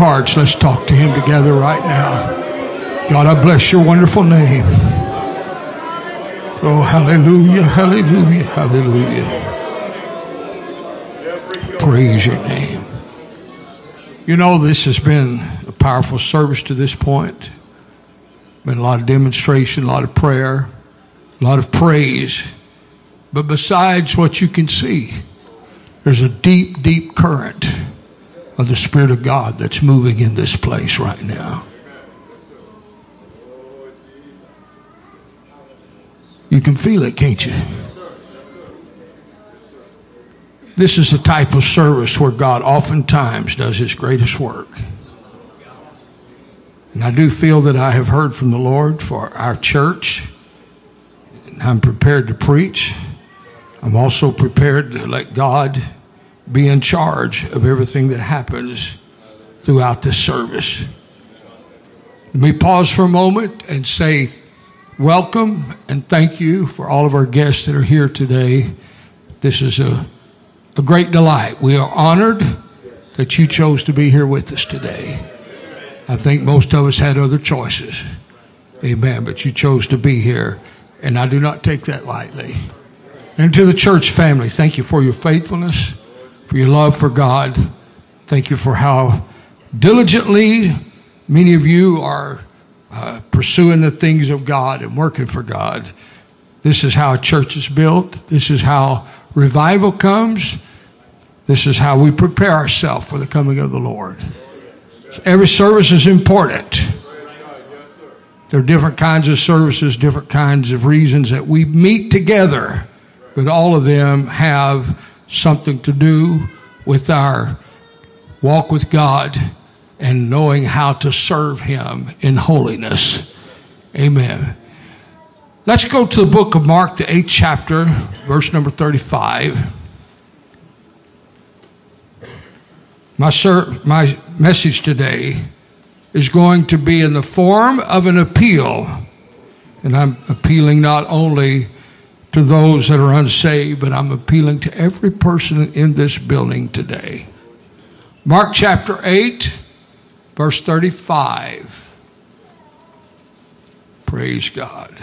hearts, let's talk to him together right now. God, I bless your wonderful name. Oh, hallelujah, hallelujah, hallelujah. Praise your name. You know, this has been a powerful service to this point. Been a lot of demonstration, a lot of prayer, a lot of praise. But besides what you can see, there's a deep, deep current of the Spirit of God that's moving in this place right now. You can feel it, can't you? This is the type of service where God oftentimes does his greatest work. And I do feel that I have heard from the Lord for our church. And I'm prepared to preach. I'm also prepared to let God be in charge of everything that happens throughout this service. Let me pause for a moment and say welcome and thank you for all of our guests that are here today. This is a great delight. We are honored that you chose to be here with us today. I think most of us had other choices. Amen. But you chose to be here, and I do not take that lightly. And to the church family, thank you for your faithfulness, for your love for God. Thank you for how diligently many of you are pursuing the things of God and working for God. This is how a church is built. This is how revival comes. This is how we prepare ourselves for the coming of the Lord. So every service is important. There are different kinds of services, different kinds of reasons that we meet together, but all of them have something to do with our walk with God and knowing how to serve him in holiness. Amen. Let's go to the book of Mark, the 8th chapter, verse number 35. My message today is going to be in the form of an appeal. And I'm appealing not only to those that are unsaved, but I'm appealing to every person in this building today. Mark chapter 8, verse 35. Praise God.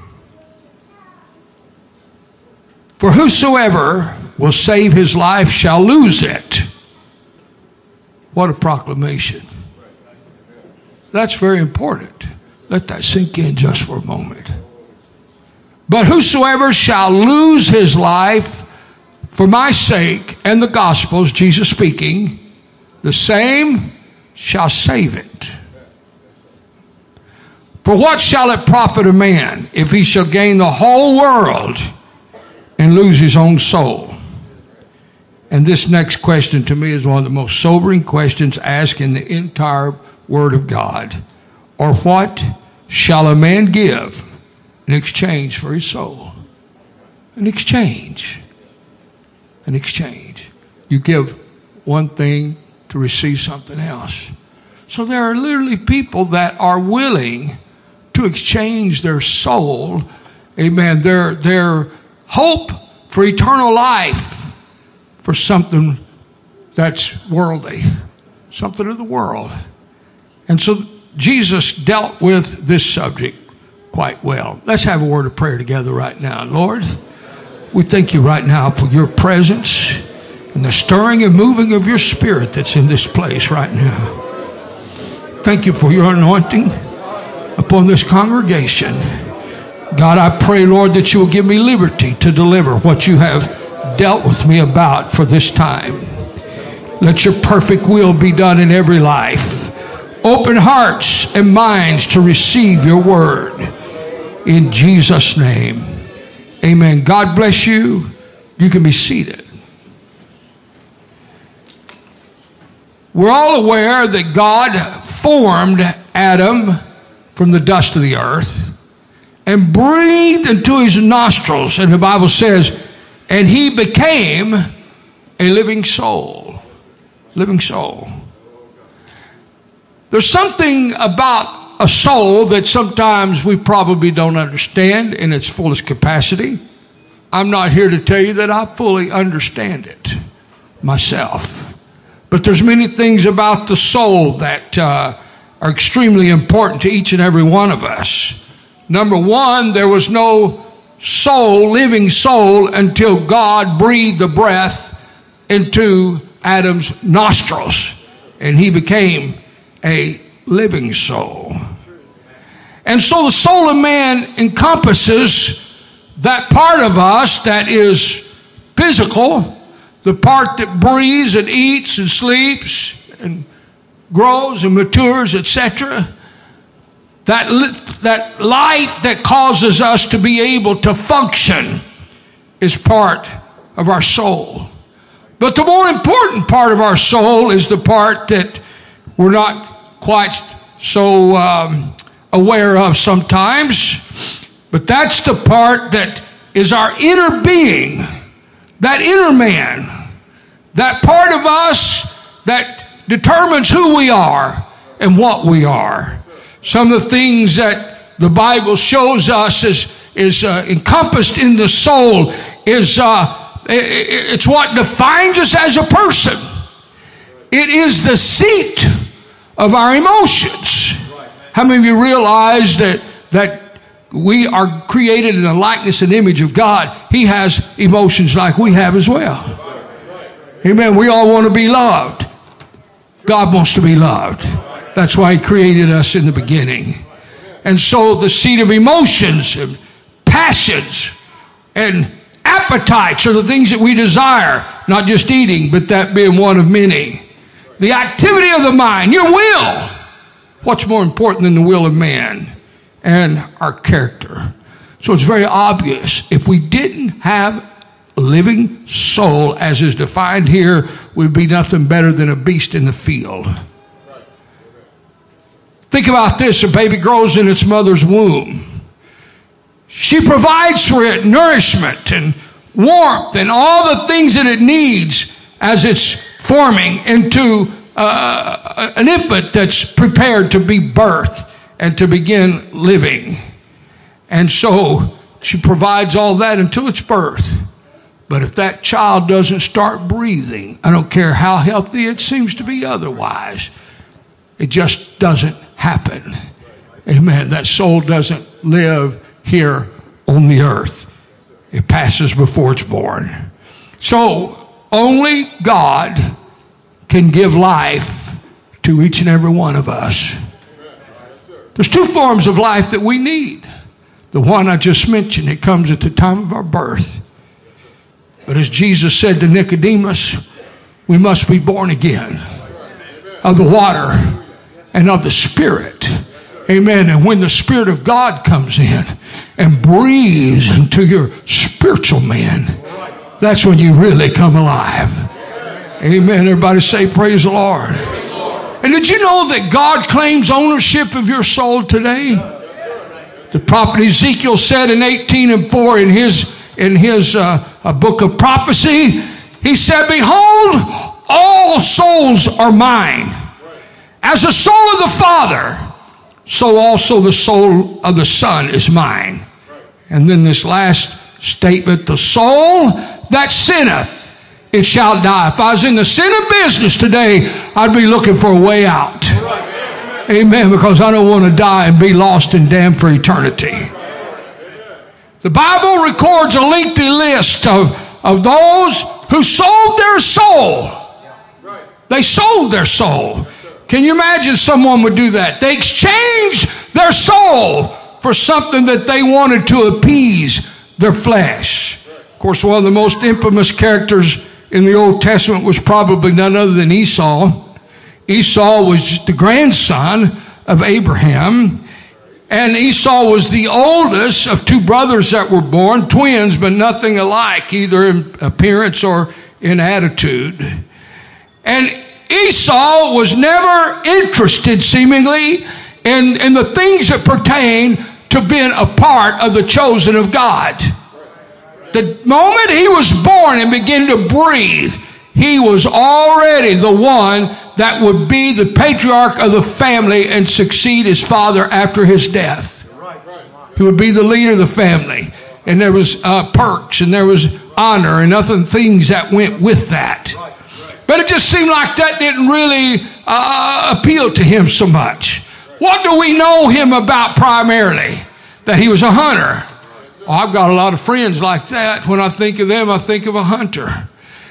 For whosoever will save his life shall lose it. What a proclamation. That's very important. Let that sink in just for a moment. But whosoever shall lose his life for my sake and the gospel's, Jesus speaking, the same shall save it. For what shall it profit a man if he shall gain the whole world and lose his own soul? And this next question to me is one of the most sobering questions asked in the entire Word of God. Or what shall a man give in exchange for his soul? An exchange. An exchange. You give one thing to receive something else. So there are literally people that are willing to exchange their soul, amen, their hope for eternal life for something that's worldly, something of the world. And so Jesus dealt with this subject quite well. Let's have a word of prayer together right now. Lord, we thank you right now for your presence and the stirring and moving of your Spirit that's in this place right now. Thank you for your anointing upon this congregation. God, I pray, Lord, that you will give me liberty to deliver what you have dealt with me about for this time. Let your perfect will be done in every life. Open hearts and minds to receive your word. In Jesus' name, amen. God bless you. You can be seated. We're all aware that God formed Adam from the dust of the earth and breathed into his nostrils, and the Bible says, and he became a living soul. Living soul. There's something about a soul that sometimes we probably don't understand in its fullest capacity. I'm not here to tell you that I fully understand it myself. But there's many things about the soul that are extremely important to each and every one of us. Number one, there was no soul, living soul, until God breathed the breath into Adam's nostrils, and he became a living soul. And so the soul of man encompasses that part of us that is physical, the part that breathes and eats and sleeps and grows and matures, etc. That life that causes us to be able to function is part of our soul. But the more important part of our soul is the part that we're not quite so aware of sometimes. But that's the part that is our inner being, that inner man, that part of us that determines who we are and what we are. Some of the things that the Bible shows us is encompassed in the soul is it's what defines us as a person. It is the seat of our emotions. How many of you realize that we are created in the likeness and image of God? He has emotions like we have as well. Amen. We all want to be loved. God wants to be loved. That's why He created us in the beginning. And so the seat of emotions and passions and appetites are the things that we desire, not just eating, but that being one of many. The activity of the mind, your will. What's more important than the will of man? And our character. So it's very obvious. If we didn't have a living soul, as is defined here, we'd be nothing better than a beast in the field. Think about this. A baby grows in its mother's womb. She provides for it nourishment and warmth and all the things that it needs as it's forming into an infant that's prepared to be birthed and to begin living. And so she provides all that until its birth. But if that child doesn't start breathing, I don't care how healthy it seems to be otherwise, it just doesn't happen. Amen. That soul doesn't live here on the earth. It passes before it's born. So only God can give life to each and every one of us. There's two forms of life that we need. The one I just mentioned, it comes at the time of our birth. But as Jesus said to Nicodemus, we must be born again of the water and of the Spirit. Amen. And when the Spirit of God comes in and breathes into your spiritual man, that's when you really come alive. Amen. Everybody say praise the Lord. And did you know that God claims ownership of your soul today? The prophet Ezekiel said in 18:4 in his book of prophecy, he said, "Behold, all souls are mine. As the soul of the Father, so also the soul of the Son is mine." And then this last statement, "The soul that sinneth, it shall die." If I was in the sinner business today, I'd be looking for a way out. Amen. Because I don't want to die and be lost and damned for eternity. The Bible records a lengthy list of those who sold their soul. They sold their soul. Can you imagine someone would do that? They exchanged their soul for something that they wanted to appease their flesh. Of course, one of the most infamous characters in the Old Testament was probably none other than Esau. Esau was the grandson of Abraham. And Esau was the oldest of two brothers that were born, twins, but nothing alike, either in appearance or in attitude. And Esau was never interested, seemingly, in the things that pertain to being a part of the chosen of God. The moment he was born and began to breathe, he was already the one that would be the patriarch of the family and succeed his father after his death. He would be the leader of the family. And there was perks and there was honor and other things that went with that. But it just seemed like that didn't really appeal to him so much. What do we know him about primarily? That he was a hunter. Oh, I've got a lot of friends like that. When I think of them, I think of a hunter.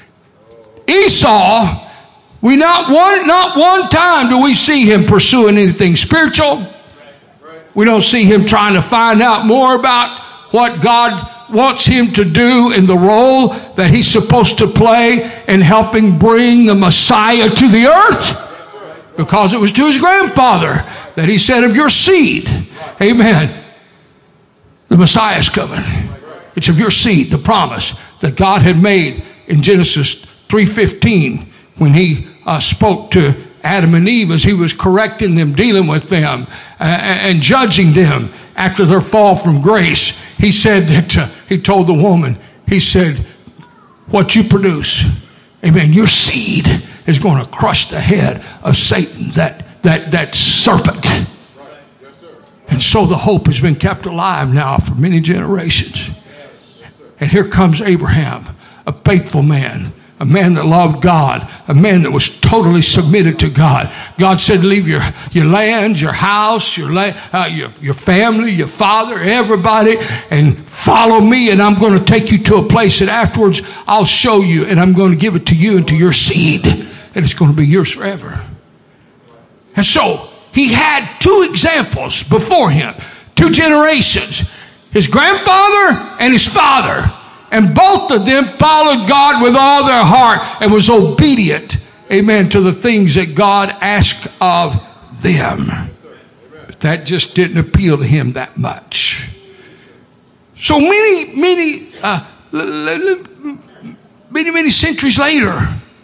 Esau, not one time do we see him pursuing anything spiritual. We don't see him trying to find out more about what God wants him to do in the role that he's supposed to play in helping bring the Messiah to the earth. Because it was to his grandfather that he said, of your seed, amen, the Messiah's coming. It's of your seed, the promise that God had made in Genesis 3:15 when he spoke to Adam and Eve as he was correcting them, dealing with them, and judging them after their fall from grace. He said that, he told the woman, he said, what you produce, amen, your seed is going to crush the head of Satan, that serpent. And so the hope has been kept alive now for many generations. And here comes Abraham, a faithful man, a man that loved God, a man that was totally submitted to God. God said, leave your land, your house, your family, your father, everybody, and follow me, and I'm going to take you to a place that afterwards I'll show you, and I'm going to give it to you and to your seed, and it's going to be yours forever. And so he had two examples before him, two generations, his grandfather and his father. And both of them followed God with all their heart and was obedient, amen, to the things that God asked of them. But that just didn't appeal to him that much. So many centuries later,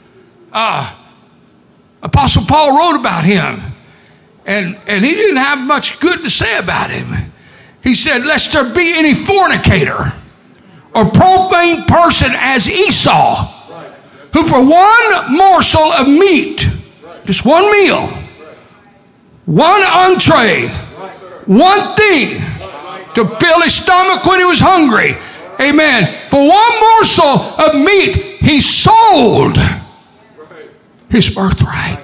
Apostle Paul wrote about him. And he didn't have much good to say about him. He said, lest there be any fornicator or profane person as Esau, who for one morsel of meat, just one meal, one entree, one thing to fill his stomach when he was hungry, amen, for one morsel of meat he sold his birthright.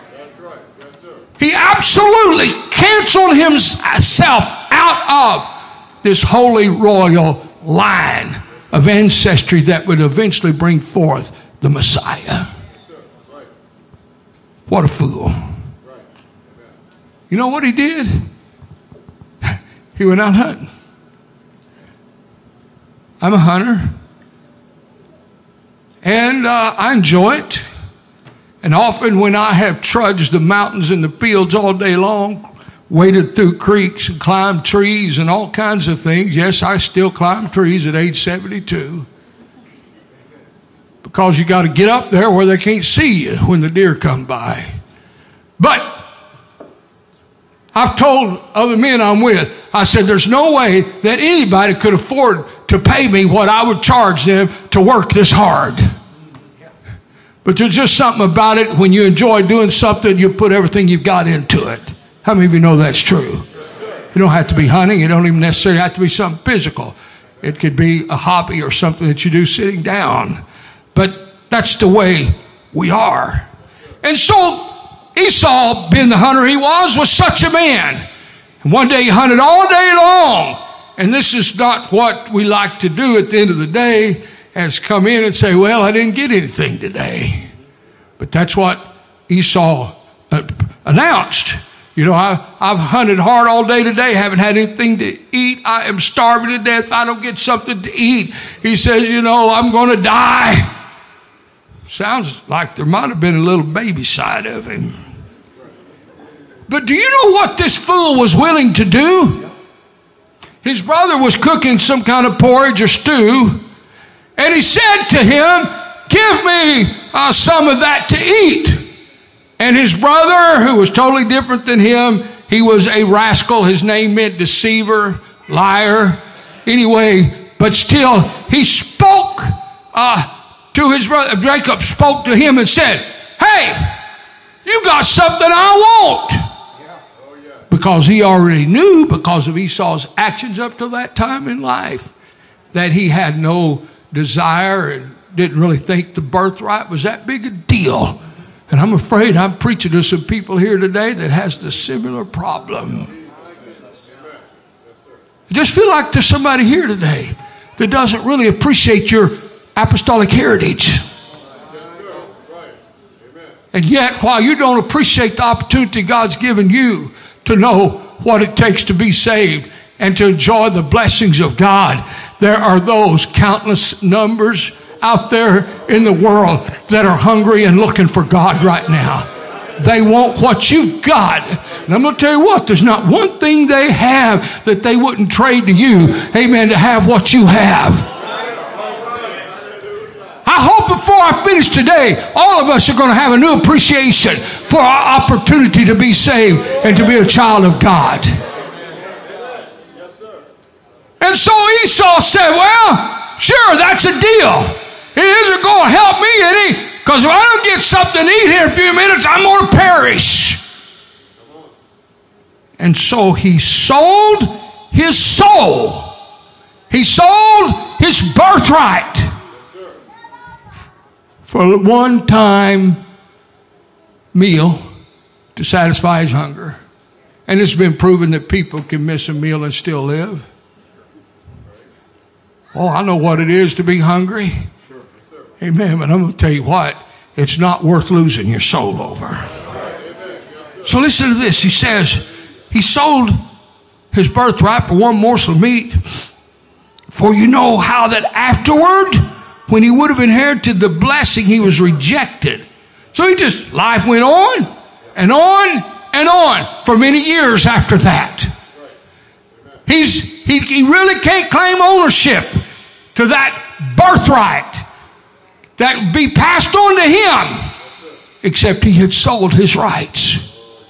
He absolutely canceled himself out of this holy royal line of ancestry that would eventually bring forth the Messiah. What a fool. You know what he did? He went out hunting. I'm a hunter. And I enjoy it. And often when I have trudged the mountains and the fields all day long, waded through creeks and climbed trees and all kinds of things. Yes, I still climb trees at age 72. Because you got to get up there where they can't see you when the deer come by. But I've told other men I'm with, I said, there's no way that anybody could afford to pay me what I would charge them to work this hard. But there's just something about it. When you enjoy doing something, you put everything you've got into it. How many of you know that's true? You don't have to be hunting. You don't even necessarily have to be something physical. It could be a hobby or something that you do sitting down. But that's the way we are. And so Esau, being the hunter he was such a man. And one day he hunted all day long. And this is not what we like to do at the end of the day, as come in and say, well, I didn't get anything today. But that's what Esau announced. You know, I've hunted hard all day today, haven't had anything to eat. I am starving to death. I don't get something to eat. He says, you know, I'm going to die. Sounds like there might have been a little baby side of him. But do you know what this fool was willing to do? His brother was cooking some kind of porridge or stew, and he said to him, give me some of that to eat. And his brother, who was totally different than him, he was a rascal. His name meant deceiver, liar. Anyway, but still, he spoke to his brother. Jacob spoke to him and said, hey, you got something I want. Because he already knew, because of Esau's actions up to that time in life, that he had no desire and didn't really think the birthright was that big a deal. And I'm afraid I'm preaching to some people here today that has the similar problem. I just feel like there's somebody here today that doesn't really appreciate your apostolic heritage. And yet, while you don't appreciate the opportunity God's given you to know what it takes to be saved and to enjoy the blessings of God, there are those countless numbers out there in the world that are hungry and looking for God right now. They want what you've got. And I'm going to tell you what, there's not one thing they have that they wouldn't trade to you, amen, to have what you have. I hope before I finish today, all of us are going to have a new appreciation for our opportunity to be saved and to be a child of God. And so Esau said, well, sure, that's a deal. It isn't going to help me any, because if I don't get something to eat here in a few minutes, I'm going to perish. And so he sold his soul. He sold his birthright for a one-time meal to satisfy his hunger. And it's been proven that people can miss a meal and still live. Oh, I know what it is to be hungry. Amen. But I'm going to tell you what, it's not worth losing your soul over. So listen to this. He says, he sold his birthright for one morsel of meat. For you know how that afterward, when he would have inherited the blessing, he was rejected. So life went on and on and on for many years after that. He really can't claim ownership to that birthright that would be passed on to him, except he had sold his rights.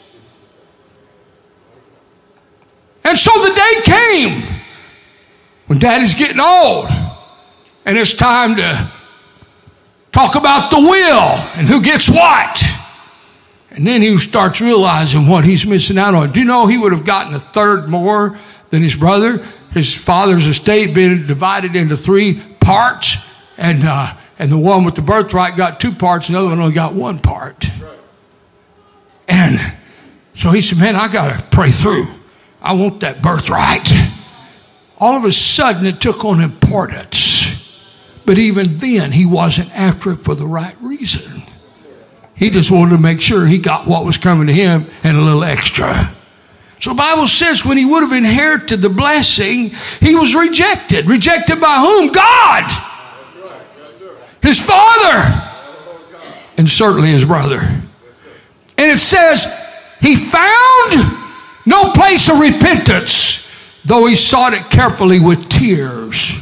And so the day came when Daddy's getting old, and it's time to talk about the will and who gets what. And then he starts realizing what he's missing out on. Do you know he would have gotten a third more than his brother? His father's estate being divided into 3 parts, and the one with the birthright got 2 parts, and the other one only got 1 part. And so he said, man, I got to pray through. I want that birthright. All of a sudden, it took on importance. But even then, he wasn't after it for the right reason. He just wanted to make sure he got what was coming to him and a little extra. So the Bible says when he would have inherited the blessing, he was rejected. Rejected by whom? God. His father. And certainly his brother. And it says he found no place of repentance, though he sought it carefully with tears.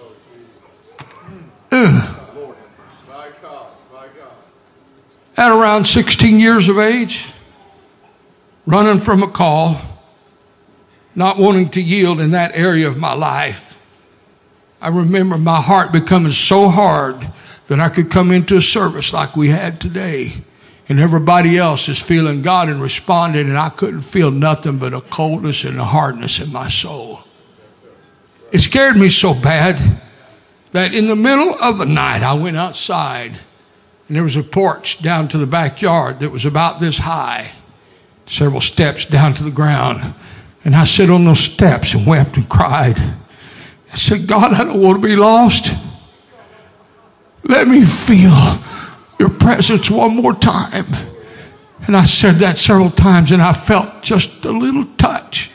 At around 16 years of age, running from a call, not wanting to yield in that area of my life, I remember my heart becoming so hard that I could come into a service like we had today, and everybody else is feeling God and responding, and I couldn't feel nothing but a coldness and a hardness in my soul. It scared me so bad that in the middle of the night, I went outside, and there was a porch down to the backyard that was about this high, several steps down to the ground. And I sat on those steps and wept and cried. I said, God, I don't want to be lost. Let me feel your presence one more time. And I said that several times, and I felt just a little touch.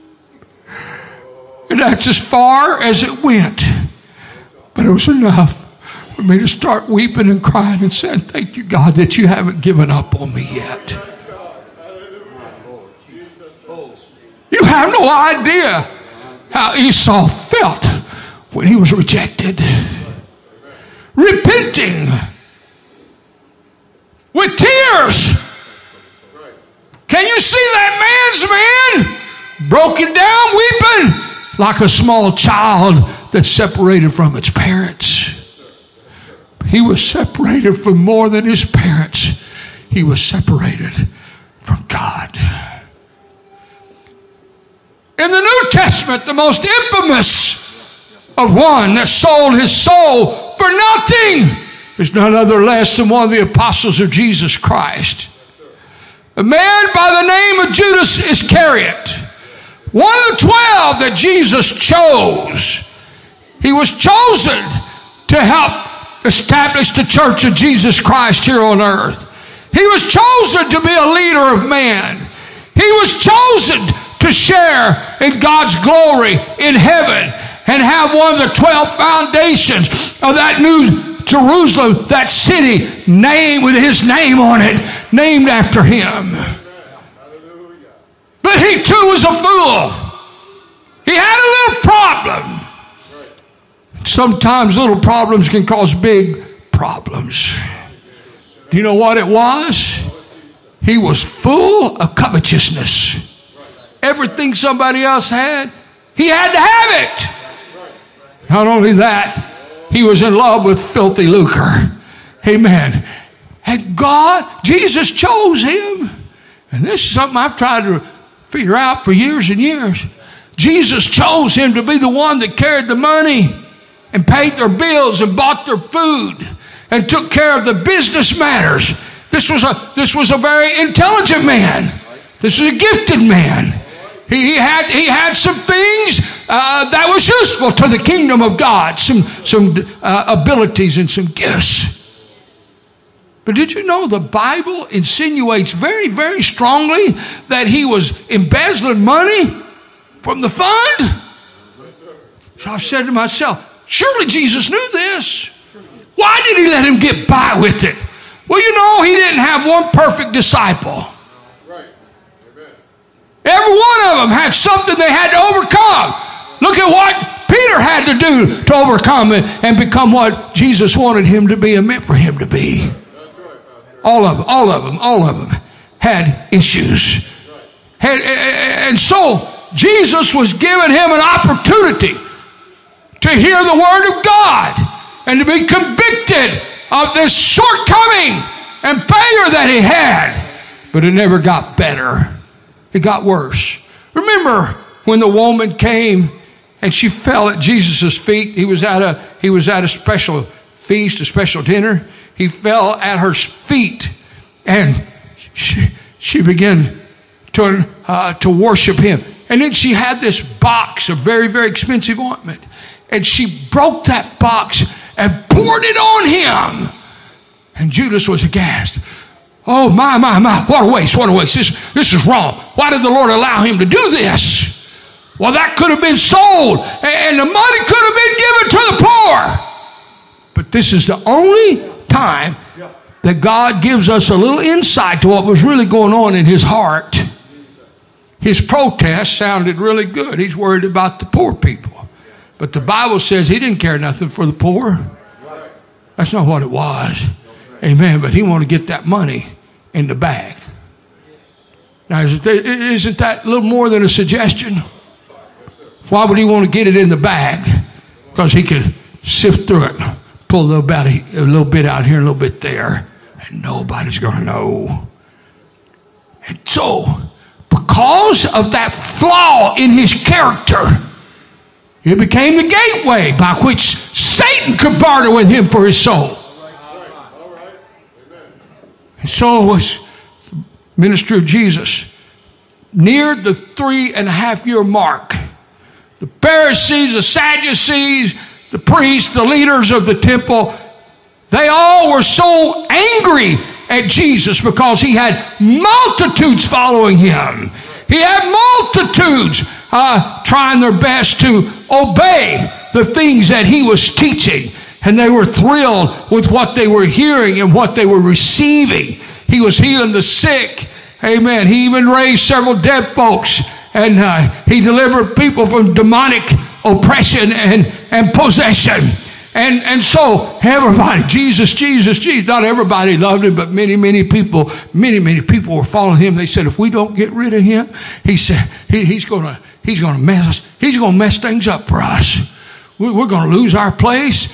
And that's as far as it went. But it was enough for me to start weeping and crying and saying, thank you, God, that you haven't given up on me yet. You have no idea how Esau felt when he was rejected. Repenting with tears. Can you see that man's man broken down, weeping like a small child that's separated from its parents? He was separated from more than his parents. He was separated from God. In the New Testament, the most infamous of one that sold his soul for nothing is none other less than one of the apostles of Jesus Christ. A man by the name of Judas Iscariot, one of the 12 that Jesus chose. He was chosen to help establish the church of Jesus Christ here on earth. He was chosen to be a leader of man. He was chosen to share in God's glory in heaven and have one of the 12 foundations of that new Jerusalem, that city, named with his name on it, named after him. But he too was a fool. He had a little problem. Sometimes little problems can cause big problems. Do you know what it was? He was full of covetousness. Everything somebody else had, he had to have it. Not only that, he was in love with filthy lucre. Amen. And Jesus chose him. And this is something I've tried to figure out for years and years. Jesus chose him to be the one that carried the money and paid their bills and bought their food and took care of the business matters. This was a very intelligent man. This was a gifted man. He had some things that was useful to the kingdom of God, some abilities and some gifts. But did you know the Bible insinuates very, very strongly that he was embezzling money from the fund? So I said to myself, surely Jesus knew this. Why did he let him get by with it? Well, you know, he didn't have one perfect disciple. Every one of them had something they had to overcome. Look at what Peter had to do to overcome it and become what Jesus wanted him to be and meant for him to be. All of them had issues. And so Jesus was giving him an opportunity to hear the word of God and to be convicted of this shortcoming and failure that he had. But it never got better. It got worse. Remember when the woman came and she fell at Jesus' feet? He was at a special feast, a special dinner. He fell at her feet and she began to worship him. And then she had this box of very, very expensive ointment. And she broke that box and poured it on him. And Judas was aghast. Oh, my. What a waste. This is wrong. Why did the Lord allow him to do this? Well, that could have been sold. And the money could have been given to the poor. But this is the only time that God gives us a little insight to what was really going on in his heart. His protest sounded really good. He's worried about the poor people. But the Bible says he didn't care nothing for the poor. That's not what it was. Amen. But he wanted to get that money in the bag. Now, isn't that a little more than a suggestion? Why would he want to get it in the bag? Because he could sift through it, pull a little bit out here, a little bit there, and nobody's going to know. And so, because of that flaw in his character, it became the gateway by which Satan could barter with him for his soul. And so was the ministry of Jesus. Neared the 3.5-year mark. The Pharisees, the Sadducees, the priests, the leaders of the temple, they all were so angry at Jesus because he had multitudes following him. He had multitudes trying their best to obey the things that he was teaching. And they were thrilled with what they were hearing and what they were receiving. He was healing the sick. Amen. He even raised several dead folks. And he delivered people from demonic oppression and possession. And so everybody, Jesus. Not everybody loved him, but many people were following him. They said, if we don't get rid of him, he said he's going to mess things up for us. We're going to lose our place.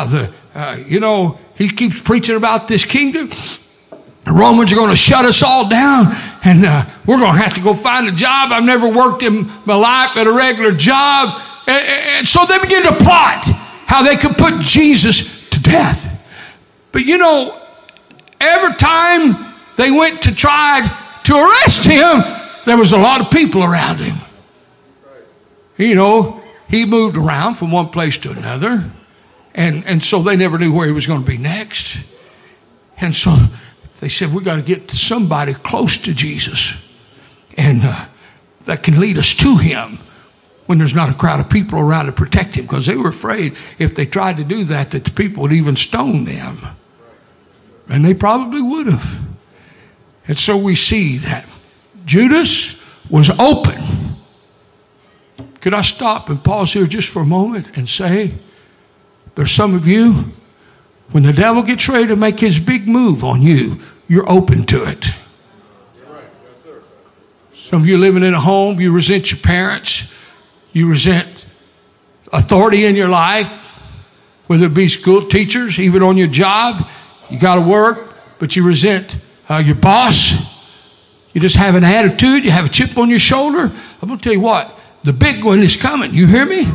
He keeps preaching about this kingdom. The Romans are going to shut us all down, and we're going to have to go find a job. I've never worked in my life at a regular job. And so they begin to plot how they could put Jesus to death. But you know, every time they went to try to arrest him, there was a lot of people around him. You know, he moved around from one place to another. And so they never knew where he was going to be next. And so they said, we got to get to somebody close to Jesus. And that can lead us to him when there's not a crowd of people around to protect him. Because they were afraid if they tried to do that, that the people would even stone them. And they probably would have. And so we see that Judas was open. Could I stop and pause here just for a moment and say, there's some of you, when the devil gets ready to make his big move on you, you're open to it. Some of you living in a home, you resent your parents. You resent authority in your life, whether it be school teachers, even on your job. You got to work, but you resent your boss. You just have an attitude. You have a chip on your shoulder. I'm going to tell you what. The big one is coming. You hear me?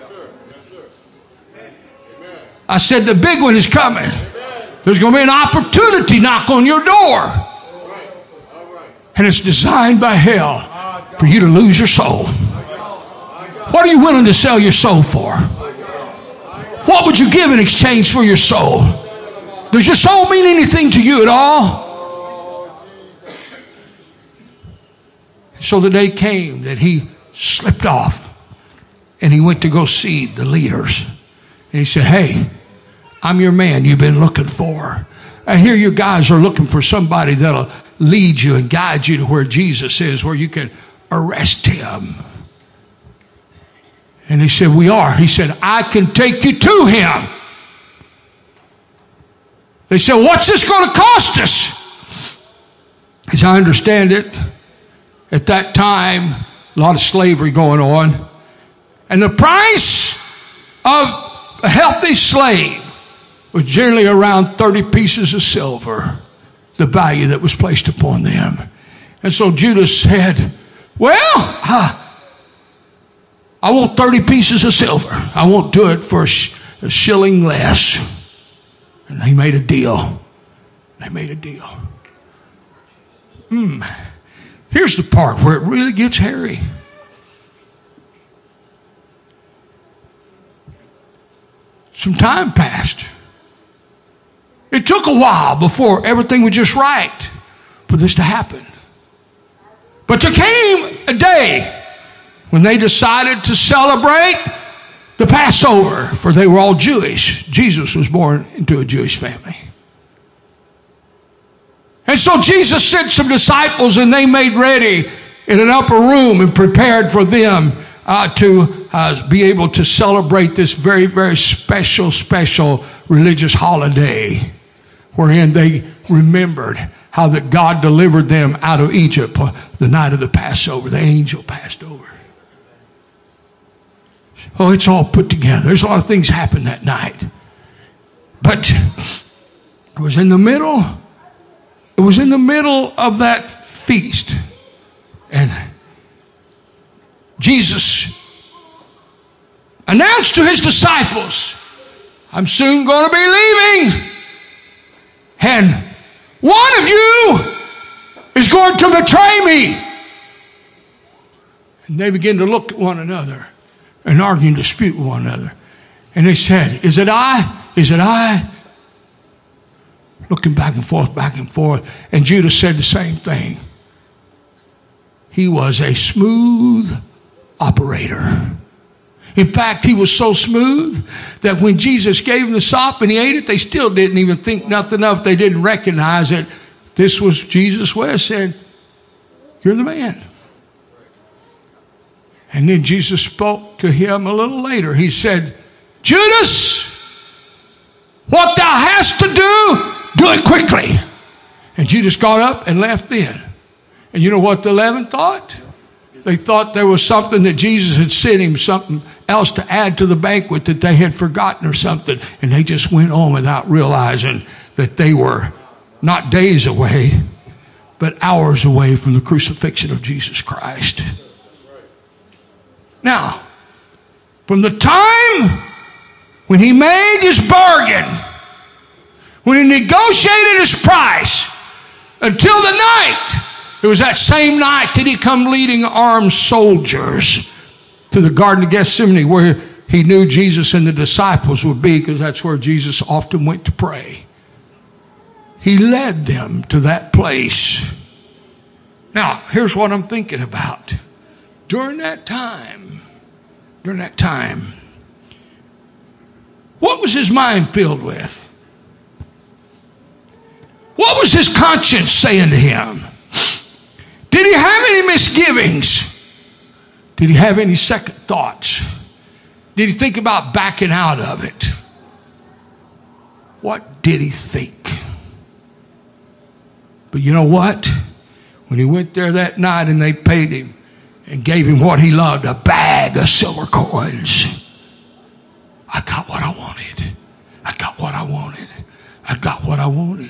I said the big one is coming. There's going to be an opportunity knock on your door. And it's designed by hell for you to lose your soul. What are you willing to sell your soul for? What would you give in exchange for your soul? Does your soul mean anything to you at all? So the day came that he slipped off and he went to go see the leaders. And he said, hey, I'm your man you've been looking for. I hear you guys are looking for somebody that'll lead you and guide you to where Jesus is, where you can arrest him. And he said, we are. He said, I can take you to him. They said, what's this going to cost us? As I understand it, at that time, a lot of slavery going on. And the price of a healthy slave was generally around 30 pieces of silver, the value that was placed upon them. And so Judas said, well, I want 30 pieces of silver. I won't do it for a shilling less. And they made a deal. They made a deal. Here's the part where it really gets hairy. Some time passed. It took a while before everything was just right for this to happen. But there came a day when they decided to celebrate the Passover, for they were all Jewish. Jesus was born into a Jewish family. And so Jesus sent some disciples and they made ready in an upper room and prepared for them to be able to celebrate this very, very special religious holiday wherein they remembered how that God delivered them out of Egypt the night of the Passover. The angel passed over. Oh, it's all put together. There's a lot of things happened that night. But it was in the middle of that feast. And Jesus announced to his disciples, I'm soon going to be leaving. And one of you is going to betray me. And they began to look at one another and argue and dispute with one another. And they said, is it I? Is it I? Looking back and forth. And Judas said the same thing. He was a smooth operator. In fact, he was so smooth that when Jesus gave them the sop and he ate it, they still didn't even think nothing of it. They didn't recognize it. This was Jesus' way of saying, you're the man. And then Jesus spoke to him a little later. He said, Judas, what thou hast to do it quickly. And Judas got up and left then. And you know what the 11 thought? They thought there was something that Jesus had sent him, something else to add to the banquet that they had forgotten or something. And they just went on without realizing that they were not days away, but hours away from the crucifixion of Jesus Christ. Now, from the time when he made his bargain When he negotiated his price until the night, it was that same night that he come leading armed soldiers to the Garden of Gethsemane, where he knew Jesus and the disciples would be, because that's where Jesus often went to pray. He led them to that place. Now, here's what I'm thinking about. During that time, what was his mind filled with? What was his conscience saying to him? Did he have any misgivings? Did he have any second thoughts? Did he think about backing out of it? What did he think? But you know what? When he went there that night and they paid him and gave him what he loved, a bag of silver coins, I got what I wanted. I got what I wanted. I got what I wanted.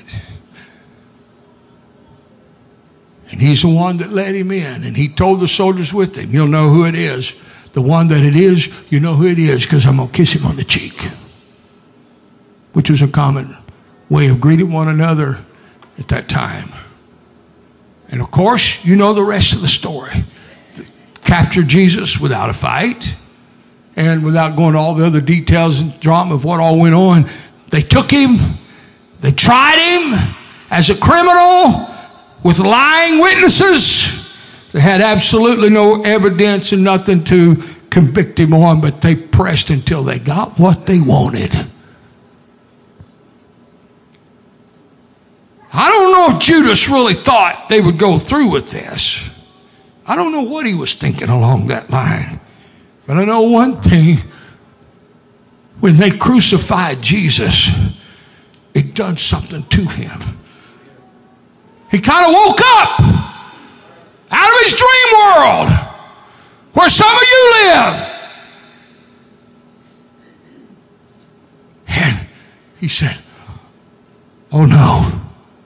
And he's the one that let him in. And he told the soldiers with him, you'll know who it is. The one that it is, you know who it is, because I'm going to kiss him on the cheek. Which was a common way of greeting one another at that time. And of course, you know the rest of the story. They captured Jesus without a fight. And without going to all the other details and drama of what all went on, they took him. They tried him as a criminal with lying witnesses. They had absolutely no evidence and nothing to convict him on, but they pressed until they got what they wanted. I don't know if Judas really thought they would go through with this. I don't know what he was thinking along that line. But I know one thing. When they crucified Jesus, it done something to him. He kind of woke up out of his dream world where some of you live. And he said, oh no.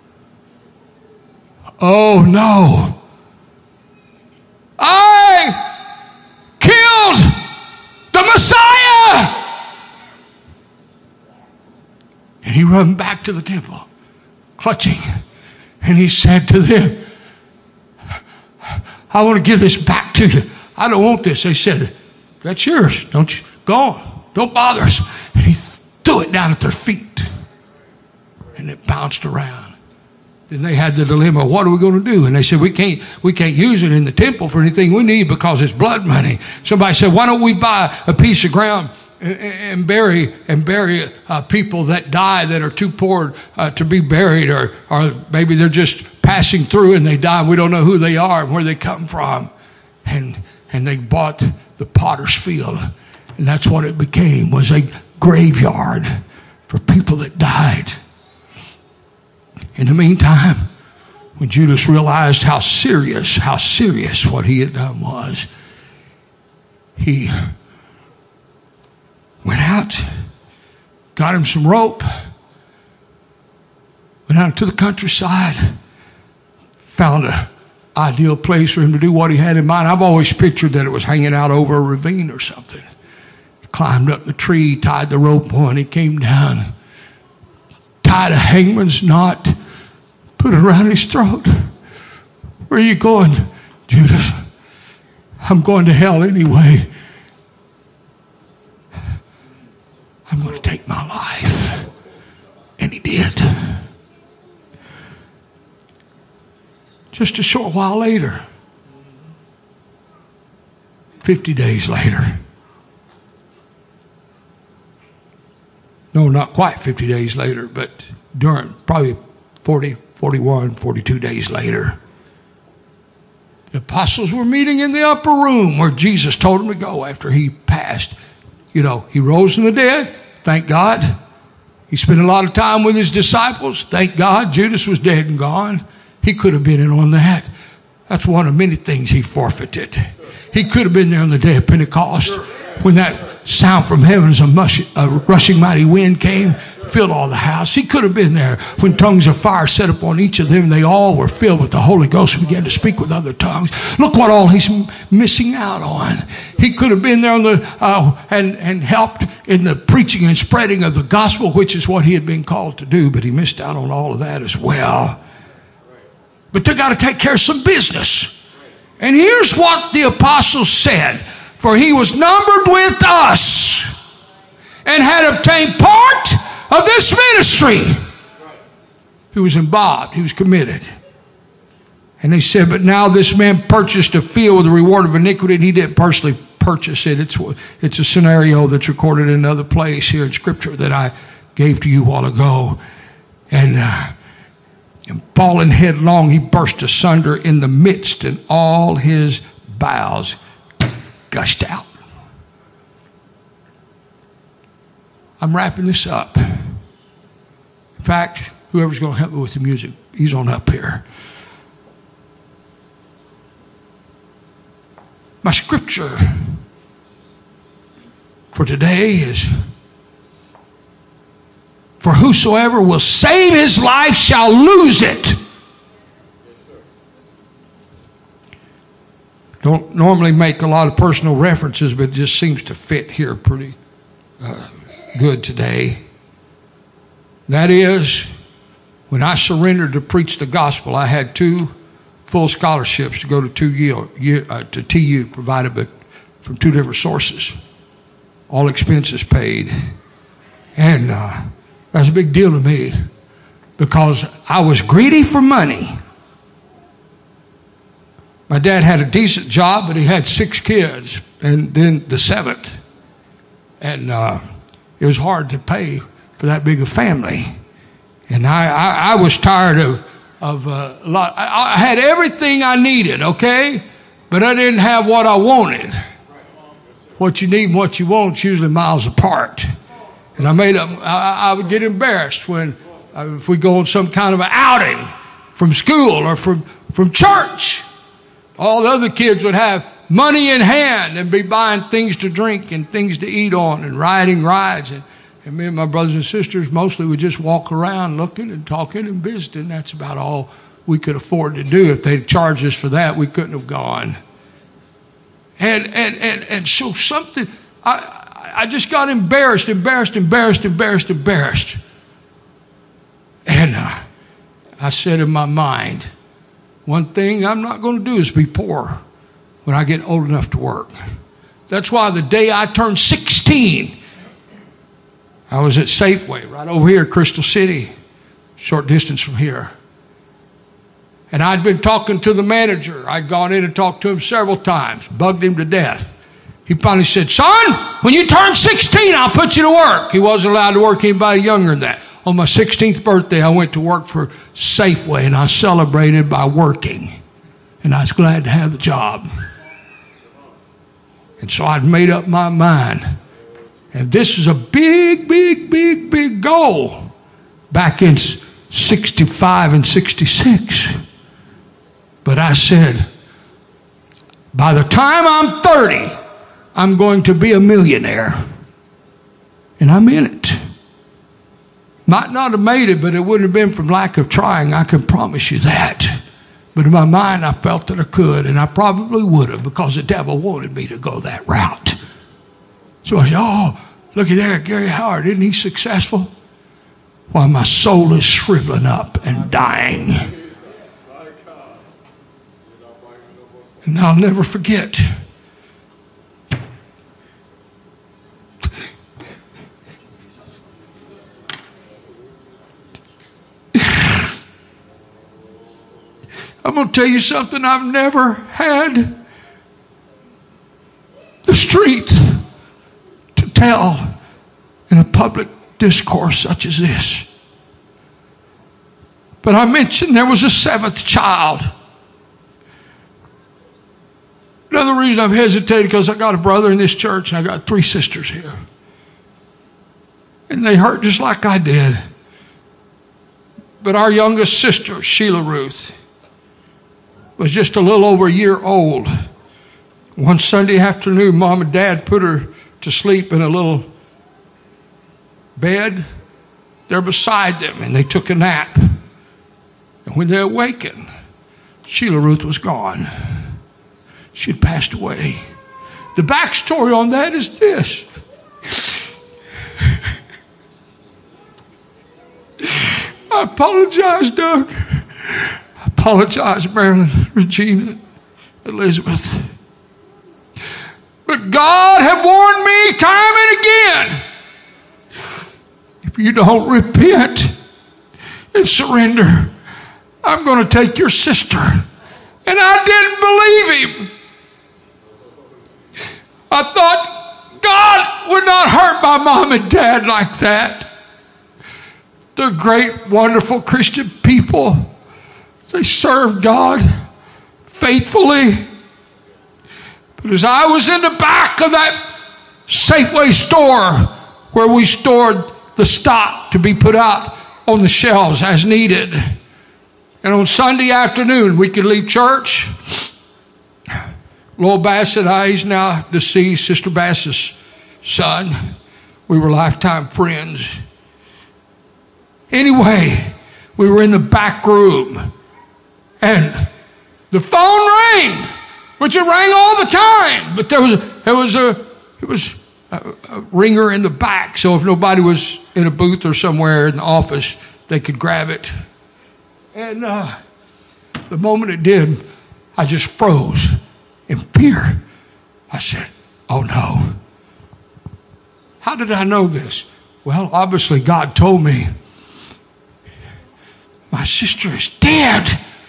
Oh no. I killed the Messiah. And he ran back to the temple, clutching. And he said to them, I want to give this back to you. I don't want this. They said, that's yours. Don't you? Go on. Don't bother us. And he threw it down at their feet. And it bounced around. Then they had the dilemma, what are we going to do? And they said, we can't use it in the temple for anything we need because it's blood money. Somebody said, why don't we buy a piece of ground and bury people that die that are too poor to be buried, or maybe they're just passing through and they die and we don't know who they are and where they come from. And they bought the potter's field, and that's what it became, was a graveyard for people that died. In the meantime, when Judas realized how serious what he had done was, he went out, got him some rope, went out to the countryside, found an ideal place for him to do what he had in mind. I've always pictured that it was hanging out over a ravine or something. He climbed up the tree, tied the rope on, he came down, tied a hangman's knot, put it around his throat. Where are you going, Judas? I'm going to hell anyway. I'm going to take my life. And he did. Just a short while later, 50 days later. No, not quite 50 days later, but during probably 40, 41, 42 days later, the apostles were meeting in the upper room where Jesus told them to go after he passed. You know, he rose from the dead. Thank God. He spent a lot of time with his disciples. Thank God. Judas was dead and gone. He could have been in on that. That's one of many things he forfeited. He could have been there on the day of Pentecost when that sound from heaven as a rushing mighty wind came, filled all the house. He could have been there when tongues of fire set upon each of them. They all were filled with the Holy Ghost and began to speak with other tongues. Look what all he's missing out on. He could have been there on the and helped in the preaching and spreading of the gospel, which is what he had been called to do, but he missed out on all of that as well. But they got to take care of some business. And here's what the apostle said. For he was numbered with us and had obtained part of this ministry. He was involved. He was committed. And they said, but now this man purchased a field with the reward of iniquity, and he didn't personally purchase it. It's a scenario that's recorded in another place here in Scripture that I gave to you a while ago. And falling headlong, he burst asunder in the midst, and all his bowels gushed out. I'm wrapping this up. In fact, whoever's going to help me with the music, he's on up here. My scripture for today is, for whosoever will save his life shall lose it. Don't normally make a lot of personal references, but it just seems to fit here pretty good today. That is, when I surrendered to preach the gospel, I had 2 full scholarships to go to TU, provided but from 2 different sources. All expenses paid. And that's a big deal to me because I was greedy for money. My dad had a decent job, but he had 6 kids, and then the 7th. And it was hard to pay for that big a family. And I was tired of a lot. I had everything I needed, okay? But I didn't have what I wanted. What you need and what you want is usually miles apart. And I would get embarrassed when, if we go on some kind of an outing from school or from church. All the other kids would have money in hand and be buying things to drink and things to eat on and riding rides. And me and my brothers and sisters mostly would just walk around looking and talking and visiting. That's about all we could afford to do. If they'd charged us for that, we couldn't have gone. And so something, I just got embarrassed. And I said in my mind, one thing I'm not going to do is be poor when I get old enough to work. That's why the day I turned 16, I was at Safeway right over here, Crystal City, short distance from here. And I'd been talking to the manager. I'd gone in and talked to him several times, bugged him to death. He finally said, son, when you turn 16, I'll put you to work. He wasn't allowed to work anybody younger than that. On my 16th birthday, I went to work for Safeway, and I celebrated by working. And I was glad to have the job. And so I'd made up my mind. And this is a big goal back in 65 and 66. But I said, by the time I'm 30, I'm going to be a millionaire. And I'm in it. Might not have made it, but it wouldn't have been from lack of trying. I can promise you that. But in my mind, I felt that I could, and I probably would have, because the devil wanted me to go that route. So I said, oh, looky there, Gary Howard, isn't he successful? While my soul is shriveling up and dying. And I'll never forget. I'm going to tell you something. I've never had the strength to tell in a public discourse such as this. But I mentioned there was a 7th child. Another reason I've hesitated, because I got a brother in this church and I got 3 sisters here. And they hurt just like I did. But our youngest sister, Sheila Ruth, was just a little over a year old. One Sunday afternoon, Mom and Dad put her to sleep in a little bed there beside them, and they took a nap. And when they awakened, Sheila Ruth was gone. She'd passed away. The backstory on that is this. I apologize, Doug. I apologize, Marilyn, Regina, Elizabeth. But God had warned me time and again, if you don't repent and surrender, I'm going to take your sister. And I didn't believe him. I thought God would not hurt my mom and dad like that. They're great, wonderful Christian people. They serve God faithfully. But as I was in the back of that Safeway store where we stored the stock to be put out on the shelves as needed, and on Sunday afternoon we could leave church. Lowell Bassett, he's now deceased, Sister Bassett's son. We were lifetime friends. Anyway, we were in the back room, and the phone rang, which it rang all the time. But there was a ringer in the back, so if nobody was in a booth or somewhere in the office, they could grab it. And the moment it did, I just froze in fear. I said, "Oh no." How did I know this? Well, obviously God told me. My sister is dead.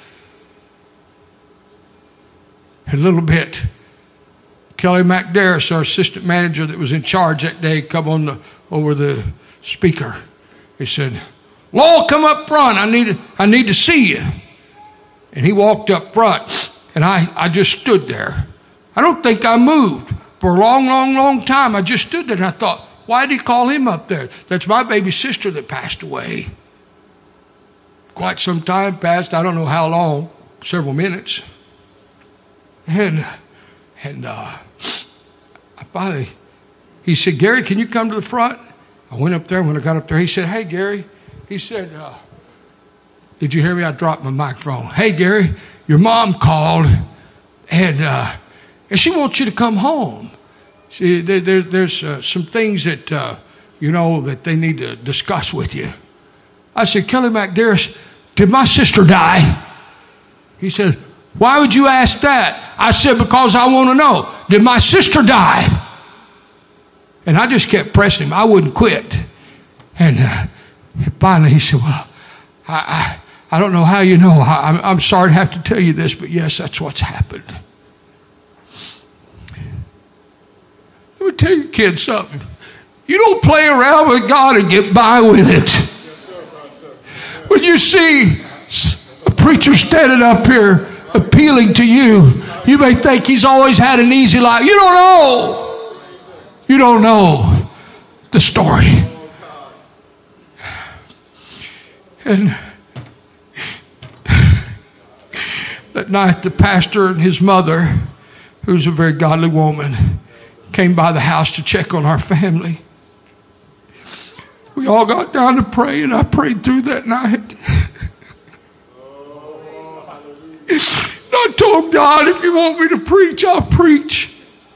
A little bit. Kelly McDarris, our assistant manager that was in charge that day, come on over the speaker. He said, "Lowell, come up front. I need to see you." And he walked up front, and I just stood there. I don't think I moved for a long time. I just stood there, and I thought, why did he call him up there? That's my baby sister that passed away. Quite some time passed. I don't know how long. Several minutes. And I finally, he said, "Gary, can you come to the front?" I went up there. When I got up there, he said, "Hey, Gary." He said, "Did you hear me?" I dropped my microphone. "Hey, Gary, your mom called, and she wants you to come home. See, there's some things that, that they need to discuss with you." I said, "Kelly McDarris, did my sister die?" He said, "Why would you ask that?" I said, "Because I want to know, did my sister die?" And I just kept pressing him. I wouldn't quit. And finally he said, "Well, I don't know how you know. I'm sorry to have to tell you this, but yes, that's what's happened." Let me tell you kids something. You don't play around with God and get by with it. When you see a preacher standing up here appealing to you, you may think he's always had an easy life. You don't know. You don't know the story. And that night, the pastor and his mother, who's a very godly woman, came by the house to check on our family. We all got down to pray, and I prayed through that night. I told God, if you want me to preach, I'll preach.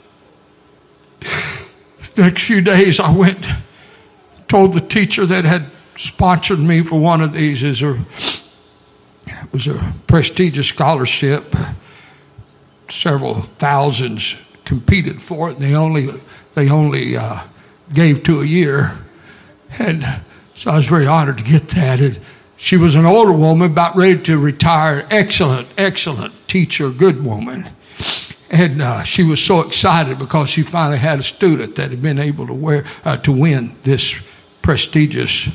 The next few days, I went, told the teacher that had sponsored me for one of these. It was a prestigious scholarship. Several thousands competed for it. They only gave 2 a year. And so I was very honored to get that. And she was an older woman, about ready to retire. Excellent teacher, good woman. And she was so excited because she finally had a student that had been able to win this prestigious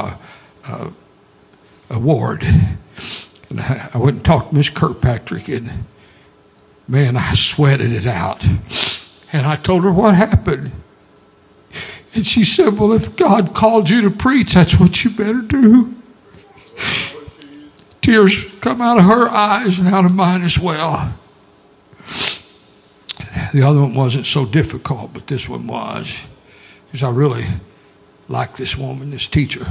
award. And I went and talked to Miss Kirkpatrick, and man, I sweated it out. And I told her what happened. And she said, "Well, if God called you to preach, that's what you better do." Tears come out of her eyes and out of mine as well. The other one wasn't so difficult, but this one was. Because I really like this woman, this teacher.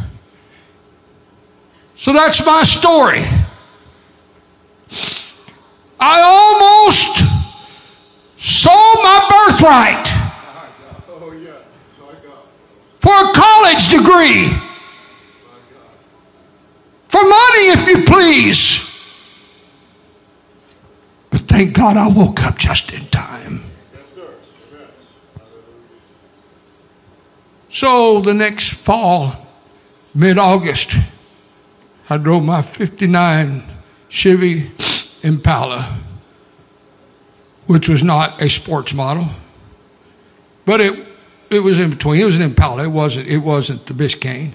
So that's my story. I almost sold my birthright for a college degree. please. But thank God I woke up just in time. So the next fall, mid-August, I drove my 59 Chevy Impala, which was not a sports model, but it was in between. It was an Impala. It wasn't the Biscayne.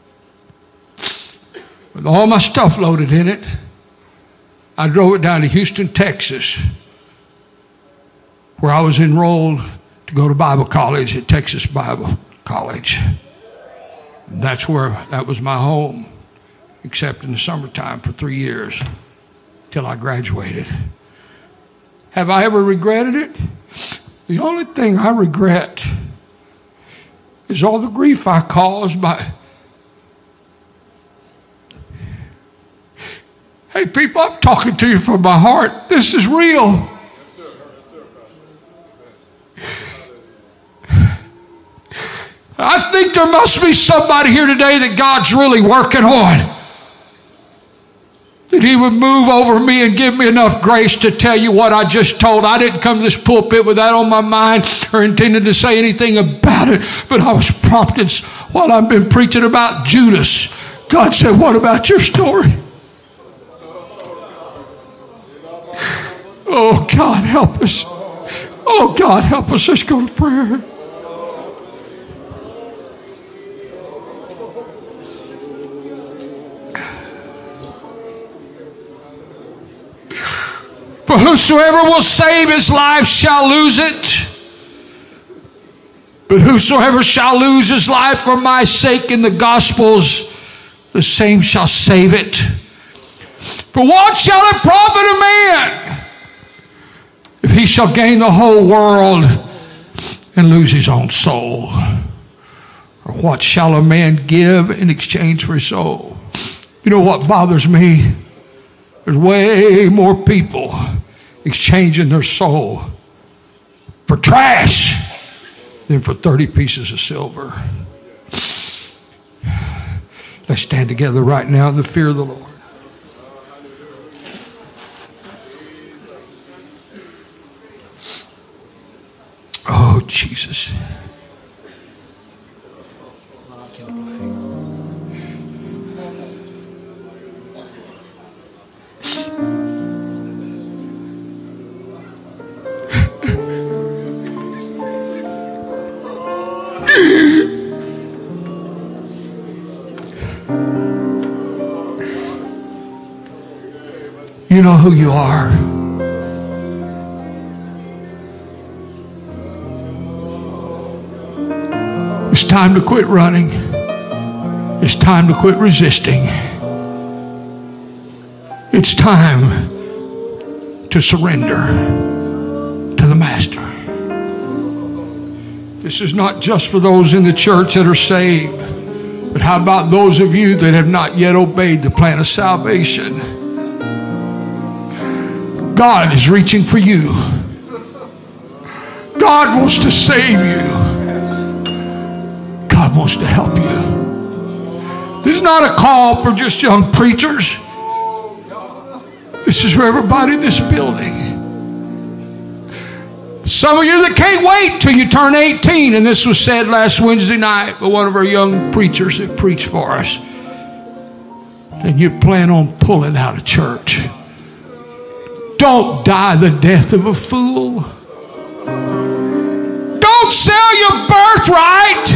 With all my stuff loaded in it, I drove it down to Houston, Texas, where I was enrolled to go to Bible college at Texas Bible College. And that was my home, except in the summertime for 3 years till I graduated. Have I ever regretted it? The only thing I regret is all the grief I caused by... Hey, people, I'm talking to you from my heart. This is real. I think there must be somebody here today that God's really working on. That He would move over me and give me enough grace to tell you what I just told. I didn't come to this pulpit with that on my mind or intended to say anything about it, but I was prompted while I've been preaching about Judas. God said, what about your story? Oh, God, help us. Oh, God, help us. Let's go to prayer. For whosoever will save his life shall lose it. But whosoever shall lose his life for my sake in the gospels, the same shall save it. For what shall it profit a man if he shall gain the whole world and lose his own soul? Or what shall a man give in exchange for his soul? You know what bothers me? There's way more people exchanging their soul for trash than for 30 pieces of silver. Let's stand together right now in the fear of the Lord. Oh, Jesus. You know who you are. It's time to quit running. It's time to quit resisting. It's time to surrender to the Master. This is not just for those in the church that are saved, but how about those of you that have not yet obeyed the plan of salvation? God is reaching for you. God wants to save you. God wants to help you. This is not a call for just young preachers. This is for everybody in this building. Some of you that can't wait till you turn 18, and this was said last Wednesday night by one of our young preachers that preached for us. And you plan on pulling out of church. Don't die the death of a fool. Don't sell your birthright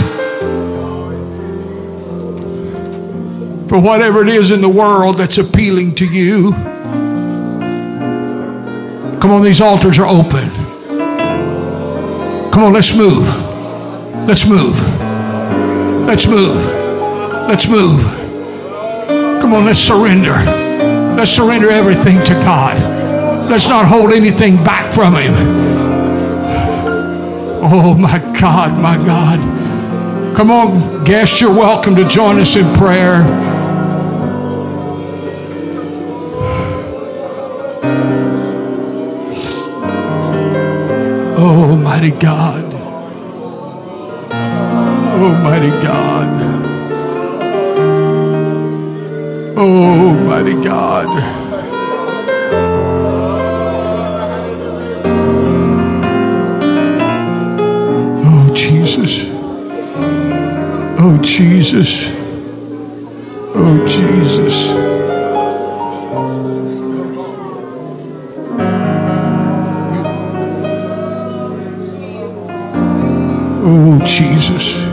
for whatever it is in the world that's appealing to you. Come on, these altars are open. Come on, let's move. Let's move. Let's move. Let's move. Come on, let's surrender. Let's surrender everything to God. Let's not hold anything back from Him. Oh, my God, my God. Come on, guests, you're welcome to join us in prayer. Oh, mighty God. Oh, mighty God. Oh, mighty God. Oh, Jesus. Oh, Jesus. Oh, Jesus. Oh, Jesus.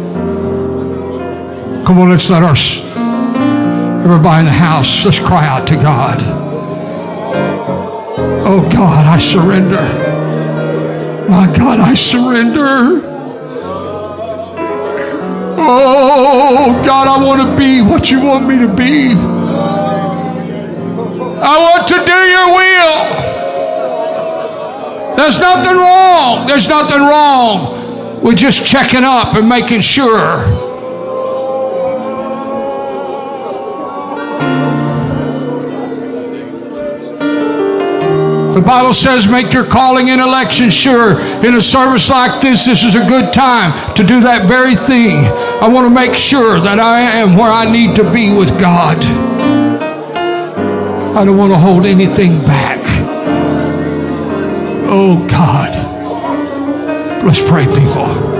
Come on, let's let everybody in the house, let's cry out to God. Oh, God, I surrender. My God, I surrender. Oh, God, I want to be what you want me to be. I want to do your will. There's nothing wrong. There's nothing wrong with just checking up and making sure. The Bible says make your calling and election sure. In a service like this is a good time to do that very thing. I want to make sure that I am where I need to be with God. I don't want to hold anything back. Oh, God. Let's pray, people.